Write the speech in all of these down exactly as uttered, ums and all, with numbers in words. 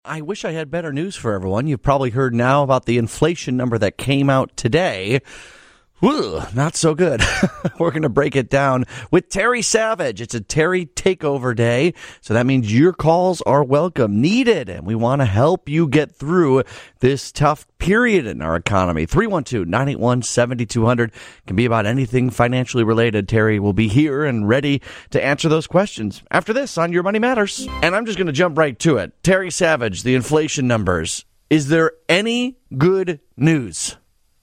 I wish I had better news for everyone. You've probably heard now about the inflation number that came out today. Whew, not so good. We're going to break it down with Terry Savage. It's a Terry Takeover Day, so that means your calls are welcome, needed, and we want to help you get through this tough period in our economy. three one two, nine eight one, seven two zero zero can be about anything financially related. Terry will be here and ready to answer those questions after this on Your Money Matters. And I'm just going to jump right to it. Terry Savage, the inflation numbers. Is there any good news?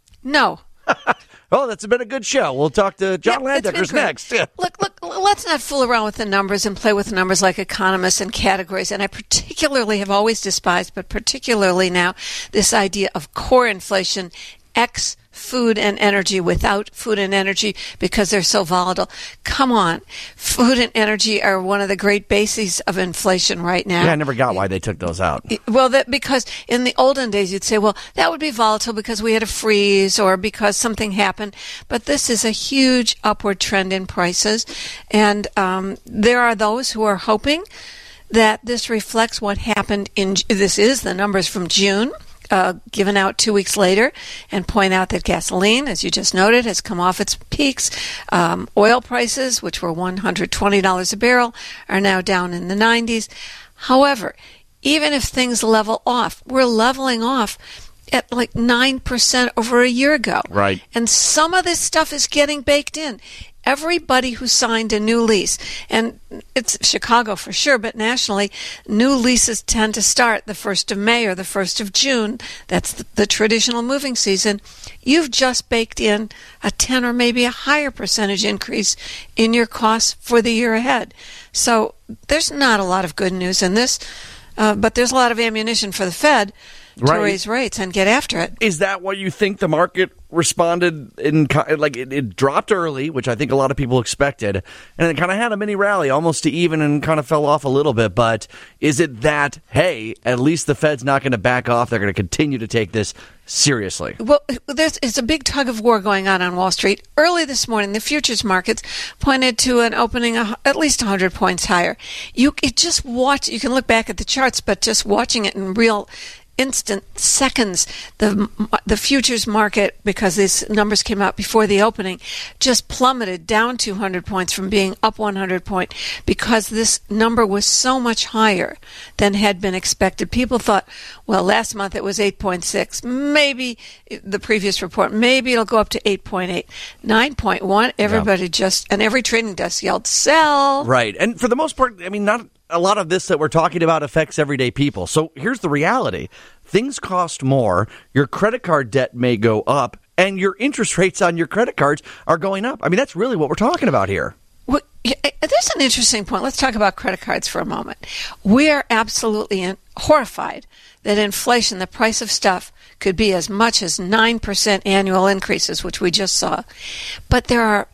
No. Oh, that's been a good show. We'll talk to John yeah, Landeckers next. Yeah. Look, look, let's not fool around with the numbers and play with numbers like economists and categories. And I particularly have always despised, but particularly now, this idea of core inflation, X food and energy without food and energy because they're so volatile. Come on. Food and energy are one of the great bases of inflation right now. Yeah, I never got why they took those out. Well, that because in the olden days you'd say, well, that would be volatile because we had a freeze or because something happened. But this is a huge upward trend in prices. And um, there are those who are hoping that this reflects what happened in, this is the numbers from June. Uh, given out two weeks later, and point out that gasoline, as you just noted, has come off its peaks. Um, oil prices, which were one hundred twenty dollars a barrel, are now down in the nineties. However, even if things level off, we're leveling off at like nine percent over a year ago. Right. And some of this stuff is getting baked in. Everybody who signed a new lease, and it's Chicago for sure, but nationally, new leases tend to start the first of May or the first of June. That's the, the traditional moving season. You've just baked in a ten or maybe a higher percentage increase in your costs for the year ahead. So there's not a lot of good news in this, uh, but there's a lot of ammunition for the Fed to right. raise rates and get after it. Is that what you think the market responded in? Like it, it dropped early, which I think a lot of people expected, and it kind of had a mini rally almost to even and kind of fell off a little bit. But is it that, hey, at least the Fed's not going to back off? They're going to continue to take this seriously. Well, there's it's a big tug of war going on on Wall Street. Early this morning, the futures markets pointed to an opening at least one hundred points higher. You it just watch. You can look back at the charts, but just watching it in real instant seconds, the the futures market, because these numbers came out before the opening, just plummeted down two hundred points from being up one hundred point because this number was so much higher than had been expected. People thought, well, last month it was eight point six. Maybe the previous report, maybe it'll go up to eight point eight. nine point one, everybody yeah. just, and every trading desk yelled, sell. Right. And for the most part, I mean, not a lot of this that we're talking about affects everyday people. So here's the reality. Things cost more, your credit card debt may go up, and your interest rates on your credit cards are going up. I mean, that's really what we're talking about here. Well, there's an interesting point. Let's talk about credit cards for a moment. We are absolutely in, horrified that inflation, the price of stuff, could be as much as nine percent annual increases, which we just saw. But there are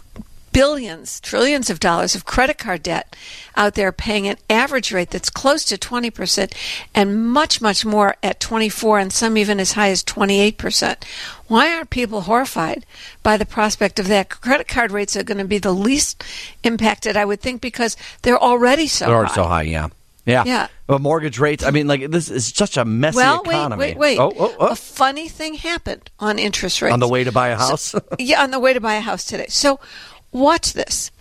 billions, trillions of dollars of credit card debt out there paying an average rate that's close to twenty percent and much, much more at twenty-four and some even as high as twenty-eight percent. Why aren't people horrified by the prospect of that? Credit card rates are going to be the least impacted, I would think, because they're already so they're already high. so high, yeah. Yeah. Yeah. But mortgage rates, I mean, like, this is such a messy well, economy. Wait, wait, wait. Oh, oh, oh. A funny thing happened on interest rates. On the way to buy a house? So, yeah, on the way to buy a house today. So watch this.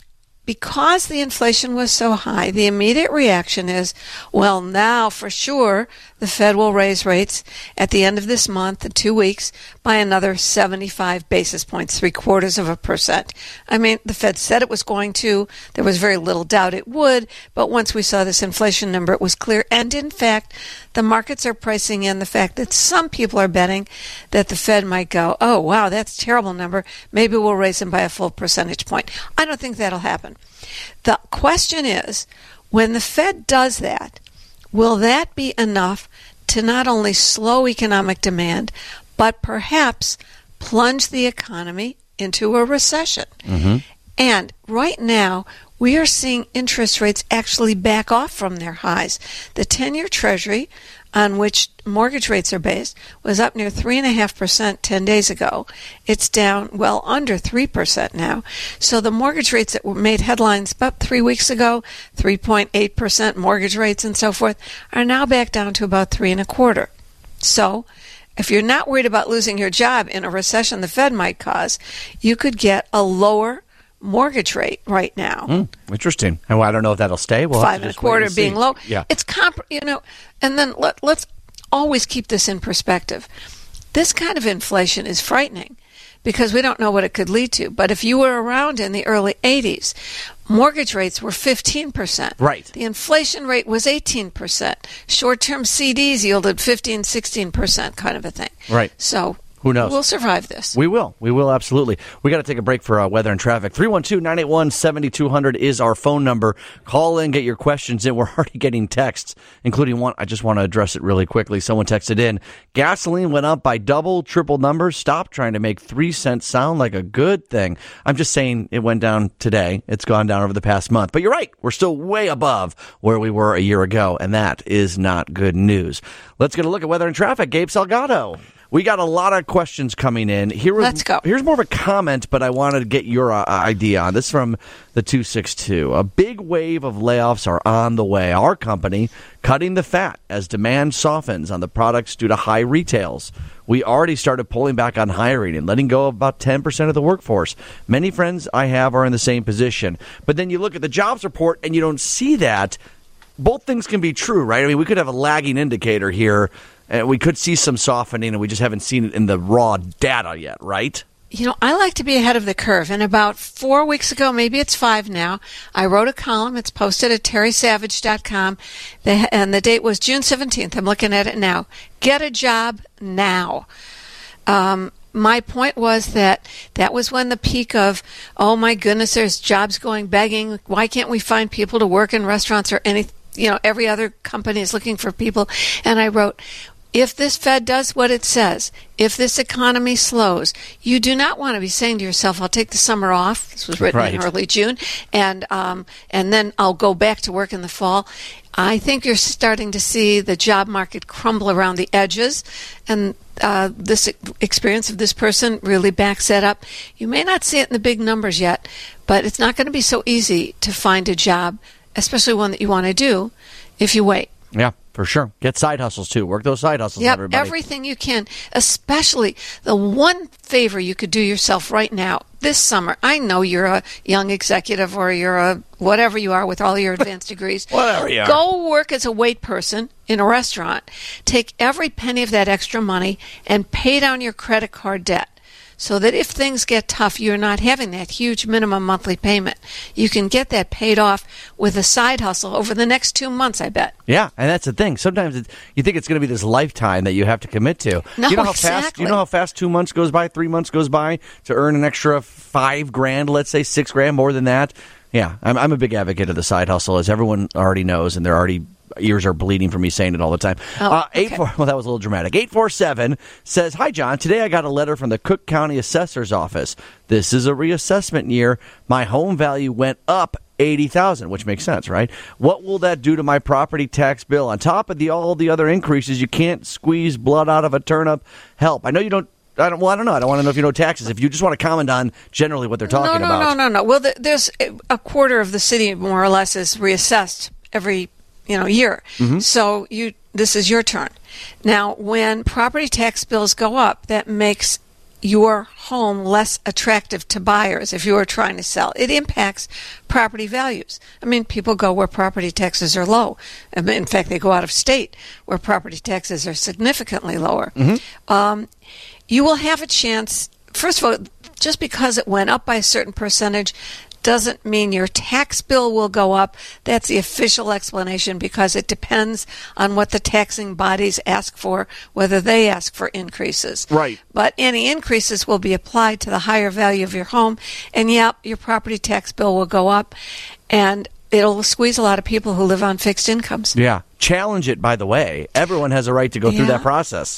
Because the inflation was so high, the immediate reaction is, well, now for sure the Fed will raise rates at the end of this month in two weeks by another seventy-five basis points, three quarters of a percent. I mean, the Fed said it was going to. There was very little doubt it would. But once we saw this inflation number, it was clear. And in fact, the markets are pricing in the fact that some people are betting that the Fed might go, oh, wow, that's a terrible number. Maybe we'll raise them by a full percentage point. I don't think that'll happen. The question is, when the Fed does that, will that be enough to not only slow economic demand, but perhaps plunge the economy into a recession? Mm-hmm. And right now, we are seeing interest rates actually back off from their highs. The ten-year Treasury, on which mortgage rates are based, was up near three point five percent ten days ago. It's down well under three percent now. So the mortgage rates that were made headlines about three weeks ago, three point eight percent mortgage rates and so forth, are now back down to about three and a quarter. So if you're not worried about losing your job in a recession the Fed might cause, you could get a lower mortgage rate right now. Mm, interesting. And well, I don't know if that'll stay. We'll Five and a quarter being see. low. Yeah. It's comp, you know, and then let, let's always keep this in perspective. This kind of inflation is frightening because we don't know what it could lead to. But if you were around in the early eighties, mortgage rates were fifteen percent. Right. The inflation rate was eighteen percent. Short-term C Ds yielded fifteen, sixteen percent kind of a thing. Right. So who knows? We'll survive this. We will. We will, absolutely. We got to take a break for uh, weather and traffic. three one two, nine eight one, seven two zero zero is our phone number. Call in, get your questions in. We're already getting texts, including one. I just want to address it really quickly. Someone texted in, gasoline went up by double, triple numbers. Stop trying to make three cents sound like a good thing. I'm just saying it went down today. It's gone down over the past month. But you're right. We're still way above where we were a year ago, and that is not good news. Let's get a look at weather and traffic. Gabe Salgado. We got a lot of questions coming in. Here was, Let's go. Here's more of a comment, but I wanted to get your uh, idea on this from the two six two. A big wave of layoffs are on the way. Our company cutting the fat as demand softens on the products due to high retails. We already started pulling back on hiring and letting go of about ten percent of the workforce. Many friends I have are in the same position. But then you look at the jobs report and you don't see that. Both things can be true, right? I mean, we could have a lagging indicator here. And we could see some softening, and we just haven't seen it in the raw data yet, right? You know, I like to be ahead of the curve. And about four weeks ago, maybe it's five now, I wrote a column. It's posted at terry savage dot com, and the date was June seventeenth. I'm looking at it now. Get a job now. Um, my point was that that was when the peak of, oh, my goodness, there's jobs going begging. Why can't we find people to work in restaurants or any, you know, every other company is looking for people. And I wrote, if this Fed does what it says, if this economy slows, you do not want to be saying to yourself, I'll take the summer off. This was written right. in early June. And um, and then I'll go back to work in the fall. I think you're starting to see the job market crumble around the edges. And uh, this experience of this person really backs that up. You may not see it in the big numbers yet, but it's not going to be so easy to find a job, especially one that you want to do, if you wait. Yeah, for sure. Get side hustles, too. Work those side hustles, yep, everybody. Everything you can, especially the one favor you could do yourself right now, this summer. I know you're a young executive or you're a whatever you are with all your advanced degrees. Whatever you are. Go work as a wait person in a restaurant. Take every penny of that extra money and pay down your credit card debt. So that if things get tough, you're not having that huge minimum monthly payment. You can get that paid off with a side hustle over the next two months, I bet. Yeah, and that's the thing. Sometimes it, you think it's going to be this lifetime that you have to commit to. No, you know how exactly. fast, you know how fast two months goes by, three months goes by to earn an extra five grand, let's say six grand, more than that? Yeah, I'm, I'm a big advocate of the side hustle, as everyone already knows, and they're already... ears are bleeding from me saying it all the time. Oh, uh, eight okay. four, well, that was a little dramatic. eight four seven says, hi, John. Today I got a letter from the Cook County Assessor's Office. This is a reassessment year. My home value went up eighty thousand dollars, which makes sense, right? What will that do to my property tax bill? On top of the all the other increases, you can't squeeze blood out of a turnip. Help. I know you don't. I don't, well, I don't know. I don't want to know if you know taxes. If you just want to comment on generally what they're talking no, no, about. No, no, no, no. Well, the, there's a quarter of the city, more or less, is reassessed every you know, year. Mm-hmm. So you, this is your turn. Now, when property tax bills go up, that makes your home less attractive to buyers if you are trying to sell. It impacts property values. I mean, people go where property taxes are low. In fact, they go out of state where property taxes are significantly lower. Mm-hmm. Um, you will have a chance, first of all, just because it went up by a certain percentage doesn't mean your tax bill will go up. That's the official explanation because it depends on what the taxing bodies ask for, whether they ask for increases. Right. But any increases will be applied to the higher value of your home, and yep, your property tax bill will go up, and it'll squeeze a lot of people who live on fixed incomes. Yeah. Challenge it, by the way. Everyone has a right to go yeah. through that process.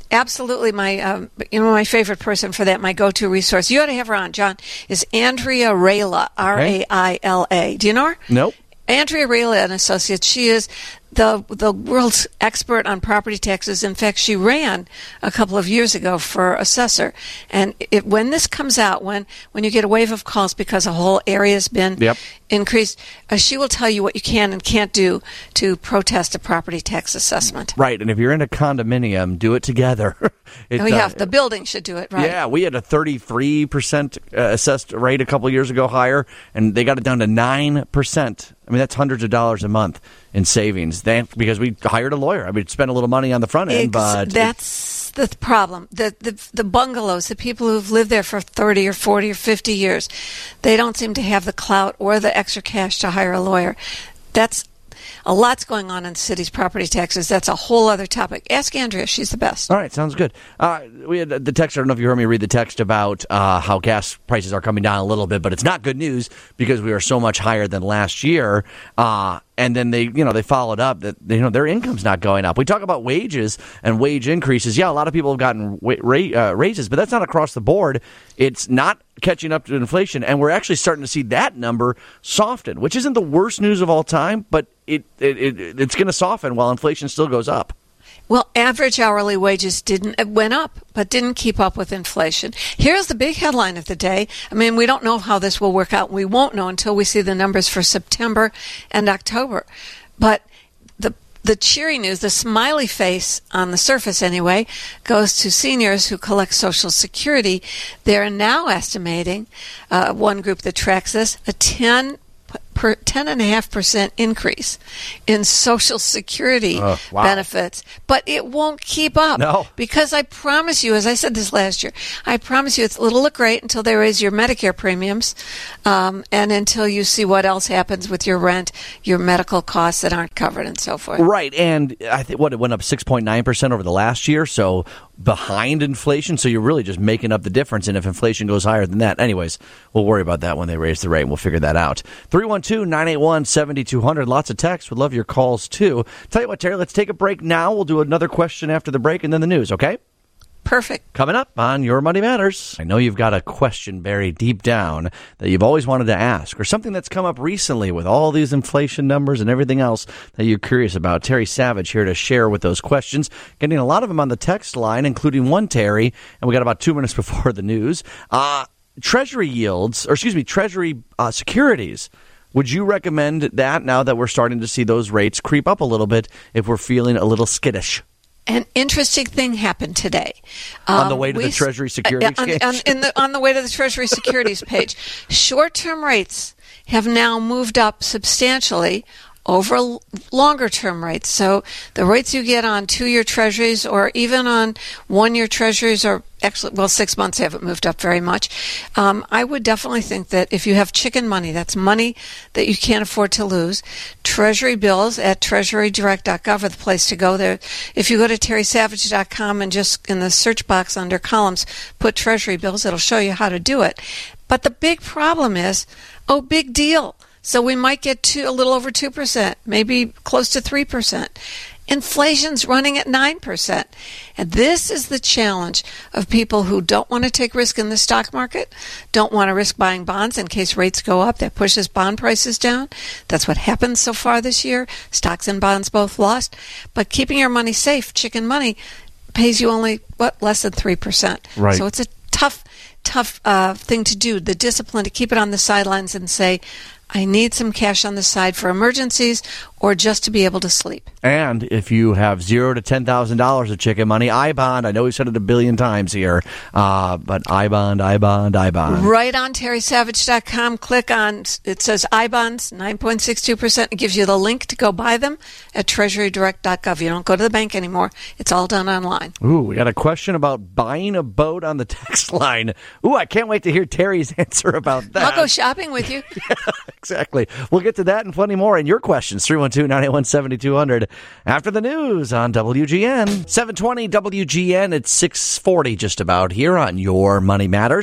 absolutely my, um, you know, my favorite person for that, my go-to resource. You ought to have her on, John, is Andrea Raila, R A I L A. Do you know her? Nope. Andrea Raila and Associates. She is the the world's expert on property taxes. In fact, she ran a couple of years ago for assessor. And it, when this comes out, when, when you get a wave of calls because a whole area has been yep. increased, uh, she will tell you what you can and can't do to protest a property tax assessment. Right. And if you're in a condominium, do it together. it, oh, yeah. Uh, the building should do it, right? Yeah. We had a thirty-three percent assessed rate a couple of years ago higher, and they got it down to nine percent. I mean, that's hundreds of dollars a month in savings. They, because we hired a lawyer. I mean, spent a little money on the front end, Ex- but that's the problem. The, the the bungalows, the people who've lived there for thirty or forty or fifty years, they don't seem to have the clout or the extra cash to hire a lawyer. That's a lot's going on in the city's property taxes. That's a whole other topic. Ask Andrea. She's the best. All right. Sounds good. Uh, we had the text. I don't know if you heard me read the text about uh, how gas prices are coming down a little bit, but it's not good news because we are so much higher than last year. Uh, and then they, you know, they followed up that, you know, their income's not going up. We talk about wages and wage increases. Yeah, a lot of people have gotten wa- ra- uh, raises, but that's not across the board. It's not catching up to inflation, and we're actually starting to see that number soften, which isn't the worst news of all time, but it, it, it it's going to soften while inflation still goes up. Well, average hourly wages didn't went up, but didn't keep up with inflation. Here's the big headline of the day. I mean, we don't know how this will work out. We won't know until we see the numbers for September and October. But the the cheery news, the smiley face on the surface anyway, goes to seniors who collect Social Security. They're now estimating, uh, one group that tracks this, a ten per ten and a half percent increase in Social Security oh, wow. benefits, but it won't keep up. No. Because I promise you, as I said this last year, I promise you it'll look great until they raise your Medicare premiums, um, and until you see what else happens with your rent, your medical costs that aren't covered, and so forth. Right, and I think what it went up six point nine percent over the last year, so behind inflation, so you're really just making up the difference, and if inflation goes higher than that, anyways, we'll worry about that when they raise the rate, and we'll figure that out. three one two, nine eight one, seven two zero zero, lots of texts, would love your calls too. Tell you what, Terry, let's take a break now, we'll do another question after the break, and then the news, okay? Perfect. Coming up on Your Money Matters. I know you've got a question buried deep down that you've always wanted to ask, or something that's come up recently with all these inflation numbers and everything else that you're curious about. Terry Savage here to share with those questions. Getting a lot of them on the text line, including one, Terry, and we got about two minutes before the news. Uh, Treasury yields, or excuse me, Treasury uh, securities. Would you recommend that now that we're starting to see those rates creep up a little bit if we're feeling a little skittish? An interesting thing happened today. Um, on the way to we, the Treasury Securities on, page? On, in the, on the way to the Treasury Securities page. Short-term rates have now moved up substantially over longer-term rates. So the rates you get on two-year treasuries or even on one-year treasuries, or actually, well, six months haven't moved up very much. Um, I would definitely think that if you have chicken money, that's money that you can't afford to lose, Treasury bills at treasury direct dot gov are the place to go there. If you go to terry savage dot com and just in the search box under columns put Treasury bills, it'll show you how to do it. But the big problem is, oh, big deal. So we might get to a little over two percent, maybe close to three percent. Inflation's running at nine percent. And this is the challenge of people who don't want to take risk in the stock market, don't want to risk buying bonds in case rates go up. That pushes bond prices down. That's what happened so far this year. Stocks and bonds both lost. But keeping your money safe, chicken money, pays you only, what, less than three percent. Right. So it's a tough, tough uh, thing to do. The discipline to keep it on the sidelines and say, I need some cash on the side for emergencies or just to be able to sleep. And if you have zero to ten thousand dollars of chicken money, iBond. I know we've said it a billion times here, uh, but iBond, iBond, iBond. Right on terry savage dot com. Click on it says iBonds, nine point six two percent. It gives you the link to go buy them at treasury direct dot gov. You don't go to the bank anymore. It's all done online. Ooh, we got a question about buying a boat on the text line. Ooh, I can't wait to hear Terry's answer about that. I'll go shopping with you. Yeah, exactly. We'll get to that and plenty more. And your questions, three one two, nine eight one, seven two zero zero. After the news on W G N. seven twenty W G N. It's six forty just about here on Your Money Matters.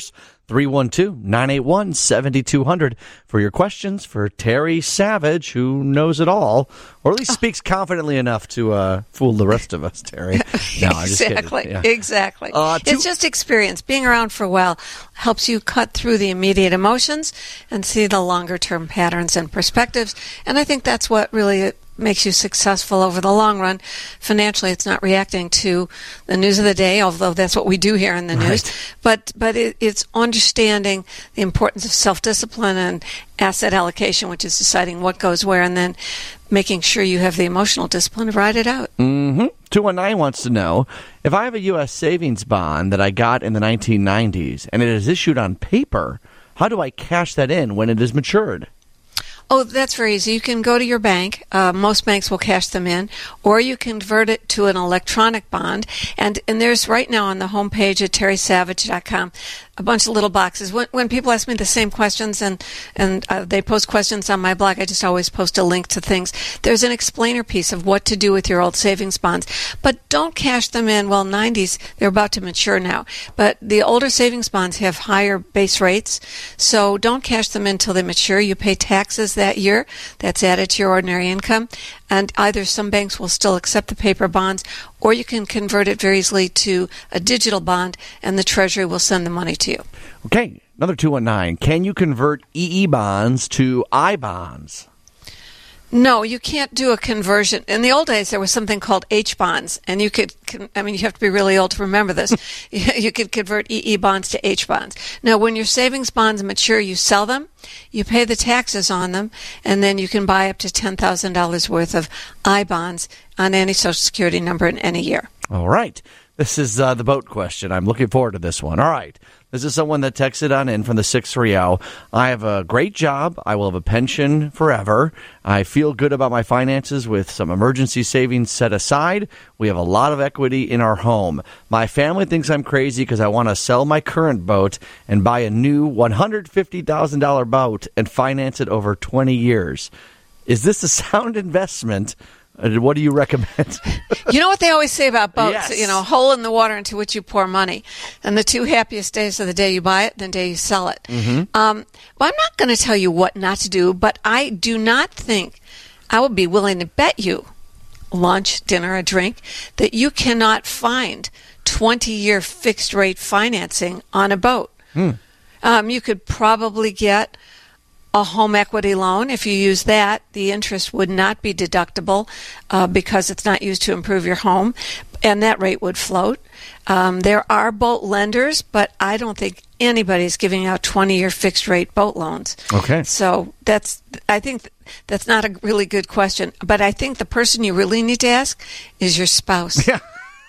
three one two, nine eight one, seven two zero zero for your questions for Terry Savage, who knows it all, or at least speaks confidently enough to uh, fool the rest of us, Terry. No, I'm just exactly, kidding. Yeah. exactly. Uh, two- it's just experience. Being around for a while helps you cut through the immediate emotions and see the longer-term patterns and perspectives, and I think that's what really makes you successful over the long run. Financially, it's not reacting to the news of the day, although that's what we do here in the news. Right. But but it, it's understanding the importance of self-discipline and asset allocation, which is deciding what goes where, and then making sure you have the emotional discipline to ride it out. Mm-hmm. two one nine wants to know, if I have a U S savings bond that I got in the nineteen nineties and it is issued on paper, how do I cash that in when it is matured? Oh, that's very easy. You can go to your bank. Uh, most banks will cash them in, or you convert it to an electronic bond. And and there's right now on the homepage at terry savage dot com a bunch of little boxes. When when people ask me the same questions and and uh, they post questions on my blog, I just always post a link to things. There's an explainer piece of what to do with your old savings bonds, but don't cash them in. Well, nineties, they're about to mature now, but the older savings bonds have higher base rates, so don't cash them in until they mature. You pay taxes that year. That's added to your ordinary income. And either some banks will still accept the paper bonds, or you can convert it very easily to a digital bond, and the Treasury will send the money to you. Okay, another two one nine. Can you convert E E bonds to I bonds? No, you can't do a conversion. In the old days, there was something called H bonds, and you could, I mean, you have to be really old to remember this. You could convert E E bonds to H bonds. Now, when your savings bonds mature, you sell them, you pay the taxes on them, and then you can buy up to ten thousand dollars worth of I bonds on any Social Security number in any year. All right. This is uh, the boat question. I'm looking forward to this one. All right. This is someone that texted on in from the six three zero. I have a great job. I will have a pension forever. I feel good about my finances with some emergency savings set aside. We have a lot of equity in our home. My family thinks I'm crazy because I want to sell my current boat and buy a new one hundred fifty thousand dollars boat and finance it over twenty years. Is this a sound investment? What do you recommend? You know what they always say about boats? Yes. You know, hole in the water into which you pour money. And the two happiest days are the day you buy it and the day you sell it. Mm-hmm. Um, well, I'm not going to tell you what not to do, but I do not think, I would be willing to bet you lunch, dinner, a drink, that you cannot find twenty-year fixed-rate financing on a boat. Mm. Um, you could probably get a home equity loan. If you use that, the interest would not be deductible uh, because it's not used to improve your home, and that rate would float. Um, there are boat lenders, but I don't think anybody's giving out twenty-year fixed-rate boat loans. Okay. So that's, I think that's not a really good question, but I think the person you really need to ask is your spouse. Yeah.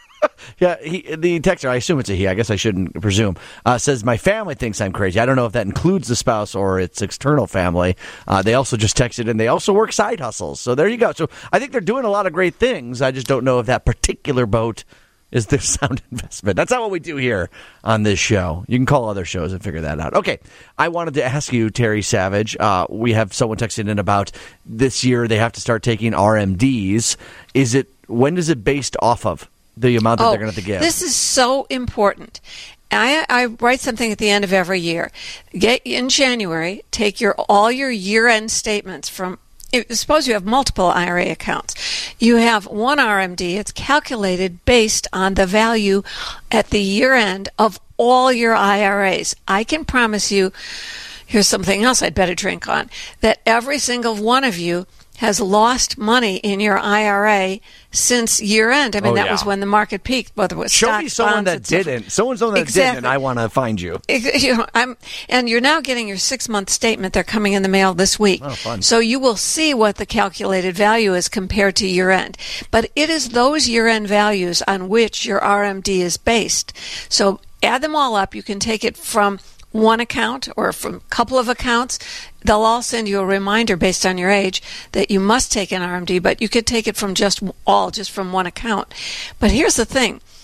Yeah, he, the texter, I assume it's a he, I guess I shouldn't presume, uh, says, my family thinks I'm crazy. I don't know if that includes the spouse or its external family. Uh, they also just texted, and they also work side hustles. So there you go. So I think they're doing a lot of great things. I just don't know if that particular boat is their sound investment. That's not what we do here on this show. You can call other shows and figure that out. Okay, I wanted to ask you, Terry Savage, uh, we have someone texting in about this year they have to start taking R M Ds. Is it, when is it based off of? The amount that oh, they're going to have to give. This is so important. I, I write something at the end of every year. Get in January, take your all your year-end statements from, suppose you have multiple I R A accounts. You have one R M D. It's calculated based on the value at the year-end of all your I R As. I can promise you, here's something else I'd better drink on, that every single one of you has lost money in your I R A since year end. I mean, oh, that yeah. was when the market peaked, whether it was Show stocks, me someone bonds, that didn't. Someone's someone that exactly. didn't, and I want to find you. You know, I'm, and you're now getting your six-month statement. They're coming in the mail this week. Oh, fun. So you will see what the calculated value is compared to year end. But it is those year end values on which your R M D is based. So add them all up. You can take it from one account or from a couple of accounts. They'll all send you a reminder based on your age that you must take an R M D, but you could take it from just all, just from one account. But here's the thing.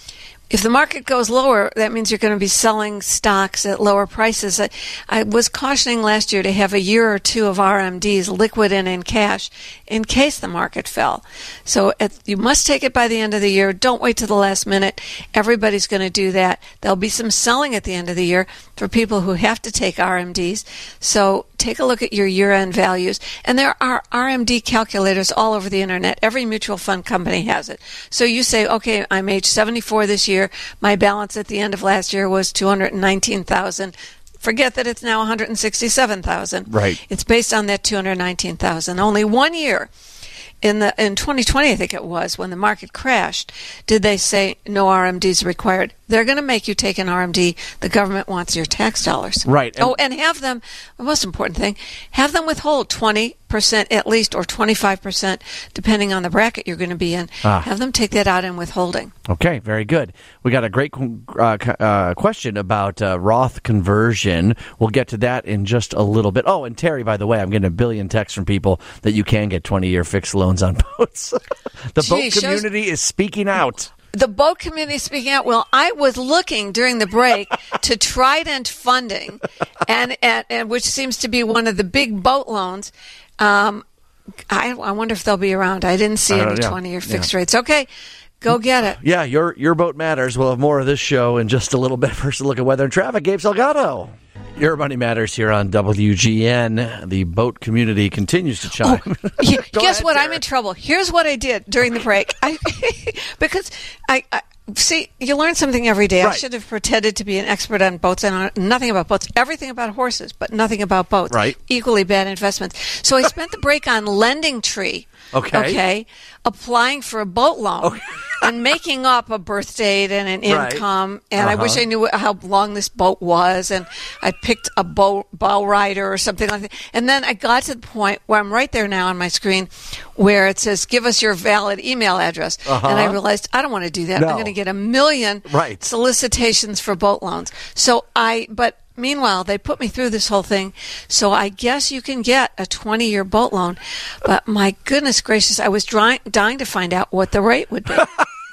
If the market goes lower, that means you're going to be selling stocks at lower prices. I, I was cautioning last year to have a year or two of R M Ds liquid and in cash in case the market fell. So at, you must take it by the end of the year. Don't wait till the last minute. Everybody's going to do that. There'll be some selling at the end of the year for people who have to take R M Ds. So take a look at your year-end values. And there are R M D calculators all over the internet. Every mutual fund company has it. So you say, okay, I'm age seventy-four this year. My balance at the end of last year was two hundred nineteen thousand dollars. Forget that it's now one hundred sixty-seven thousand dollars. Right. It's based on that two hundred nineteen thousand dollars. Only one year. In the in twenty twenty, I think it was, when the market crashed, did they say no R M Ds required? They're going to make you take an R M D. The government wants your tax dollars. Right. And oh, and have them, the most important thing, have them withhold twenty percent at least, or twenty-five percent, depending on the bracket you're going to be in. Ah. Have them take that out in withholding. Okay, very good. We got a great uh, uh, question about uh, Roth conversion. We'll get to that in just a little bit. Oh, and Terry, by the way, I'm getting a billion texts from people that you can get twenty-year fixed loans on boats. The Gee, boat community shows- is speaking out. The boat community speaking out. Well, I was looking during the break to Trident Funding, and, and, and which seems to be one of the big boat loans. Um, I, I wonder if they'll be around. I didn't see any twenty-year fixed yeah. rates. Okay, go get it. Yeah, your your boat matters. We'll have more of this show in just a little bit. First, a look at weather and traffic. Gabe Salgado. Your Money Matters here on W G N. The boat community continues to chime. Oh, yeah, guess ahead, what? Tara. I'm in trouble. Here's what I did during the break. I, because I, I see, you learn something every day. Right. I should have pretended to be an expert on boats and nothing about boats. Everything about horses, but nothing about boats. Right. Equally bad investments. So I spent the break on Lending Tree. Okay. Okay. Applying for a boat loan. Okay. And making up a birth date and an income. Right. And uh-huh. I wish I knew how long this boat was. And I picked a boat bow rider or something like that. And then I got to the point where I'm right there now on my screen where it says, give us your valid email address. Uh-huh. And I realized I don't want to do that. No. I'm going to get a million right. solicitations for boat loans. So I, but meanwhile, they put me through this whole thing. So I guess you can get a twenty-year boat loan. But my goodness gracious, I was dying, dying to find out what the rate would be.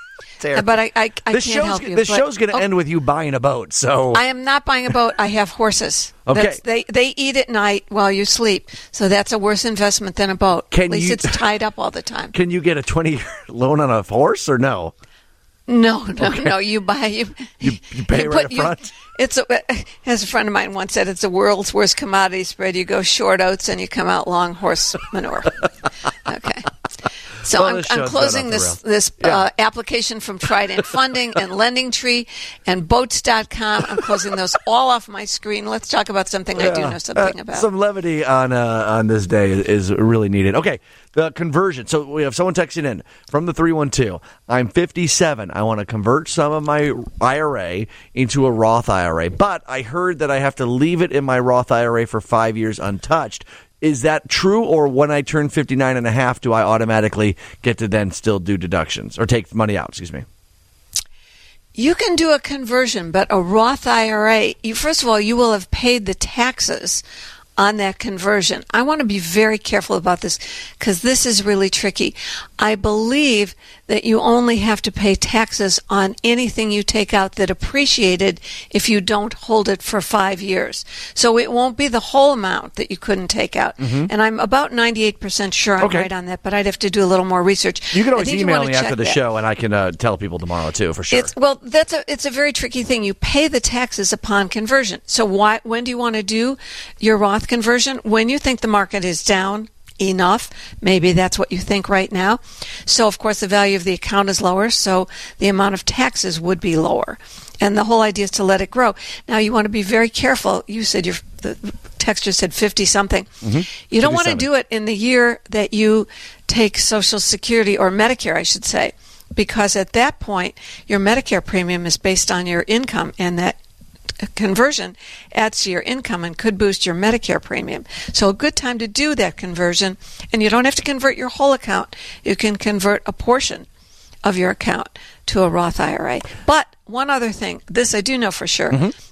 But I, I, I this can't help you. This but, show's going to oh, end with you buying a boat. So I am not buying a boat. I have horses. Okay. That's, they they eat at night while you sleep. So that's a worse investment than a boat. Can at least you, it's tied up all the time. Can you get a twenty-year loan on a horse or no? No, no, okay. no. You buy you. You, you pay you right put, up front. You, it's a, as a friend of mine once said, it's the world's worst commodity spread. You go short oats and you come out long horse manure. Okay. So well, I'm, I'm closing this this yeah. uh, application from Trident Funding and Lending Tree and boats dot com. I'm closing those all off my screen. Let's talk about something yeah. I do know something uh, about. Some levity on uh, on this day is, is really needed. Okay, the conversion. So we have someone texting in from the three one two. I'm fifty-seven. I want to convert some of my I R A into a Roth I R A, but I heard that I have to leave it in my Roth I R A for five years untouched. Is that true, or when I turn fifty-nine and a half, do I automatically get to then still do deductions or take money out? Excuse me. You can do a conversion, but a Roth I R A, you, first of all, you will have paid the taxes on that conversion. I want to be very careful about this because this is really tricky. I believe that you only have to pay taxes on anything you take out that appreciated if you don't hold it for five years. So it won't be the whole amount that you couldn't take out. Mm-hmm. And I'm about ninety-eight percent sure I'm okay. right on that, but I'd have to do a little more research. You can always email me after the that. show, and I can uh, tell people tomorrow, too, for sure. It's, well, that's a, it's a very tricky thing. You pay the taxes upon conversion. So why, when do you want to do your Roth conversion? When you think the market is down enough. Maybe that's what you think right now. So, of course, the value of the account is lower, so the amount of taxes would be lower. And the whole idea is to let it grow. Now, you want to be very careful. You said your the texture said fifty-something. Mm-hmm. You don't want to do it in the year that you take Social Security, or Medicare, I should say, because at that point, your Medicare premium is based on your income, and that conversion adds to your income and could boost your Medicare premium. So a good time to do that conversion, and you don't have to convert your whole account. You can convert a portion of your account to a Roth I R A. But one other thing, this I do know for sure, mm-hmm.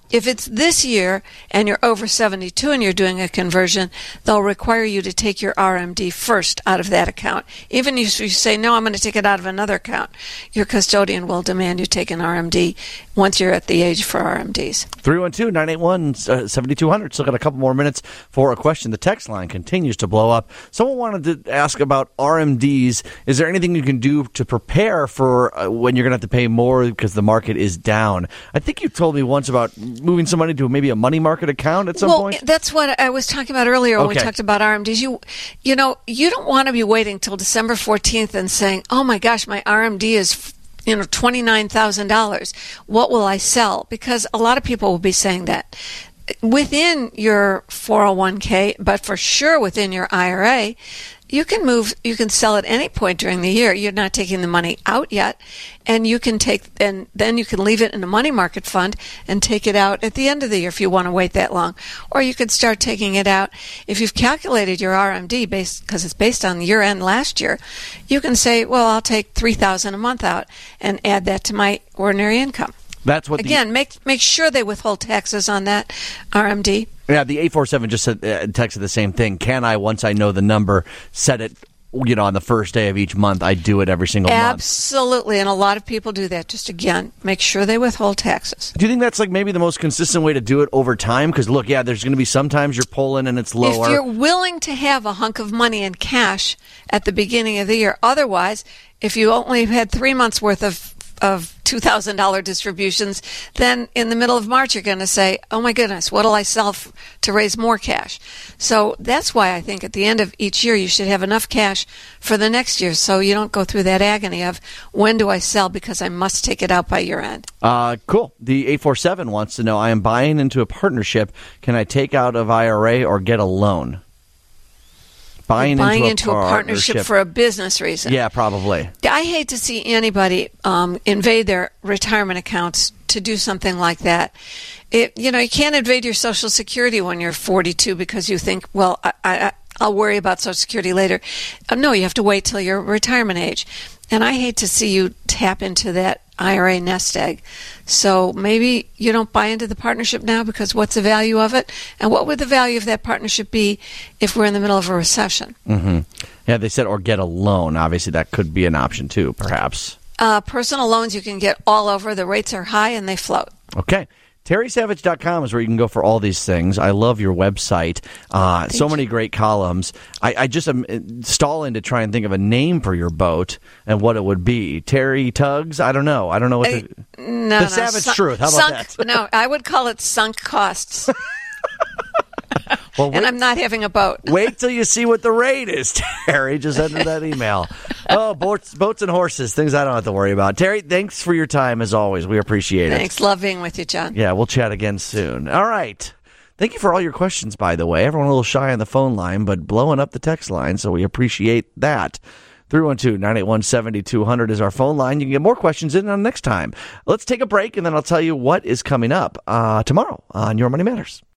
if it's this year and you're over seventy-two and you're doing a conversion, they'll require you to take your R M D first out of that account. Even if you say, no, I'm going to take it out of another account, your custodian will demand you take an R M D once you're at the age for R M Ds. three one two, nine eight one, seven two zero zero. Still got a couple more minutes for a question. The text line continues to blow up. Someone wanted to ask about R M Ds. Is there anything you can do to prepare for uh, when you're going to have to pay more because the market is down? I think you told me once about moving some money to maybe a money market account at some well, point. Well, that's what I was talking about earlier when okay. we talked about R M Ds. You, you know, you don't want to be waiting till December fourteenth and saying, oh my gosh, my R M D is, you know, twenty-nine thousand dollars. What will I sell? Because a lot of people will be saying that. Within your four oh one k, but for sure within your I R A, you can move, you can sell at any point during the year. You're not taking the money out yet, and you can take, and then you can leave it in a money market fund and take it out at the end of the year if you want to wait that long. Or you could start taking it out. If you've calculated your R M D based, because it's based on the year end last year, you can say, well, I'll take three thousand dollars a month out and add that to my ordinary income. That's what Again, the, make make sure they withhold taxes on that R M D. Yeah, the eight four seven just said, uh, texted the same thing. Can I, once I know the number, set it, you know, on the first day of each month? I do it every single month. Absolutely, and a lot of people do that. Just, again, make sure they withhold taxes. Do you think that's like maybe the most consistent way to do it over time? Because, look, yeah, there's going to be sometimes you're pulling and it's lower. If you're willing to have a hunk of money in cash at the beginning of the year, otherwise, if you only had three months' worth of of two thousand dollars distributions, then in the middle of March you're going to say, oh my goodness, what will I sell f- to raise more cash? So that's why I think at the end of each year you should have enough cash for the next year so you don't go through that agony of when do I sell because I must take it out by year end. Uh, cool. The eight four seven wants to know, I am buying into a partnership. Can I take out of I R A or get a loan? Buying, buying into, into a, a partnership. partnership for a business reason. Yeah, probably. I hate to see anybody um, invade their retirement accounts to do something like that. It, you know, you can't invade your Social Security when you're forty-two because you think, well, I, I, I'll worry about Social Security later. Uh, no, you have to wait till your retirement age. And I hate to see you tap into that I R A nest egg. So maybe you don't buy into the partnership now because what's the value of it? And what would the value of that partnership be if we're in the middle of a recession? Mm-hmm. Yeah, they said, or get a loan. Obviously, that could be an option too, perhaps. Uh, personal loans you can get all over. The rates are high and they float. Okay. Terry Savage dot com is where you can go for all these things. I love your website. Uh, so you. many great columns. I, I just am stalling to try and think of a name for your boat and what it would be. Terry Tugs? I don't know. I don't know what I, the, no, the no, Savage sunk, Truth. How about sunk, that? No, I would call it sunk costs. Well, wait, and I'm not having a boat. Wait till you see what the rate is, Terry. Just enter that email. Oh, boats, boats and horses, things I don't have to worry about. Terry, thanks for your time, as always. We appreciate it. Thanks. Love being with you, John. Yeah, we'll chat again soon. All right. Thank you for all your questions, by the way. Everyone a little shy on the phone line, but blowing up the text line, so we appreciate that. three one two, nine eight one, seven two zero zero is our phone line. You can get more questions in on next time. Let's take a break, and then I'll tell you what is coming up uh, tomorrow on Your Money Matters.